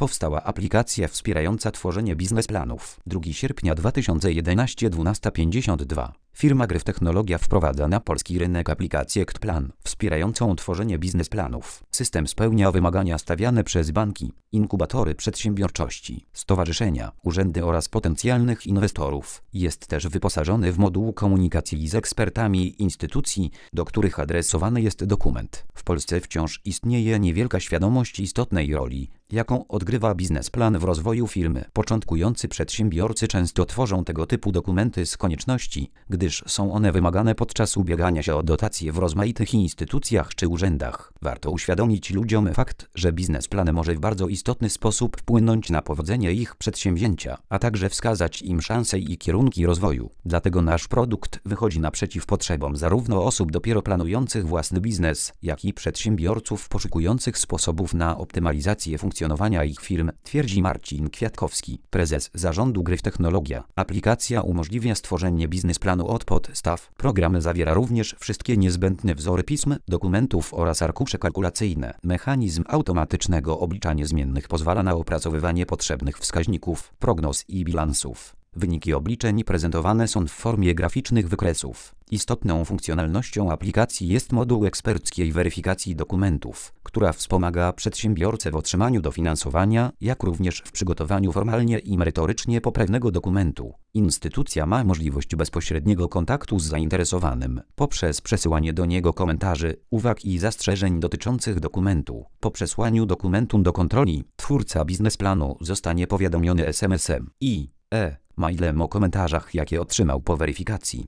powstała aplikacja wspierająca tworzenie biznesplanów. 2 sierpnia 2011, 12:52. Firma Gryf Technologia wprowadza na polski rynek aplikację KTPlan, wspierającą tworzenie biznesplanów. System spełnia wymagania stawiane przez banki, inkubatory przedsiębiorczości, stowarzyszenia, urzędy oraz potencjalnych inwestorów. Jest też wyposażony w moduł komunikacji z ekspertami instytucji, do których adresowany jest dokument. W Polsce wciąż istnieje niewielka świadomość istotnej roli, jaką odgrywa biznesplan w rozwoju firmy. Początkujący przedsiębiorcy często tworzą tego typu dokumenty z konieczności, gdyż są one wymagane podczas ubiegania się o dotacje w rozmaitych instytucjach czy urzędach. Warto uświadomić ludziom fakt, że biznesplan może w bardzo istotny sposób wpłynąć na powodzenie ich przedsięwzięcia, a także wskazać im szanse i kierunki rozwoju. Dlatego nasz produkt wychodzi naprzeciw potrzebom zarówno osób dopiero planujących własny biznes, jak i przedsiębiorców poszukujących sposobów na optymalizację funkcjonowania ich firm, twierdzi Marcin Kwiatkowski, prezes zarządu Gryf Technologia. Aplikacja umożliwia stworzenie biznesplanu od podstaw. Program zawiera również wszystkie niezbędne wzory pism, dokumentów oraz arkusze kalkulacyjne. Mechanizm automatycznego obliczania zmiennych pozwala na opracowywanie potrzebnych wskaźników, prognoz i bilansów. Wyniki obliczeń prezentowane są w formie graficznych wykresów. Istotną funkcjonalnością aplikacji jest moduł eksperckiej weryfikacji dokumentów, która wspomaga przedsiębiorcę w otrzymaniu dofinansowania, jak również w przygotowaniu formalnie i merytorycznie poprawnego dokumentu. Instytucja ma możliwość bezpośredniego kontaktu z zainteresowanym poprzez przesyłanie do niego komentarzy, uwag i zastrzeżeń dotyczących dokumentu. Po przesłaniu dokumentu do kontroli, twórca biznesplanu zostanie powiadomiony SMS-em i mailem o komentarzach, jakie otrzymał po weryfikacji.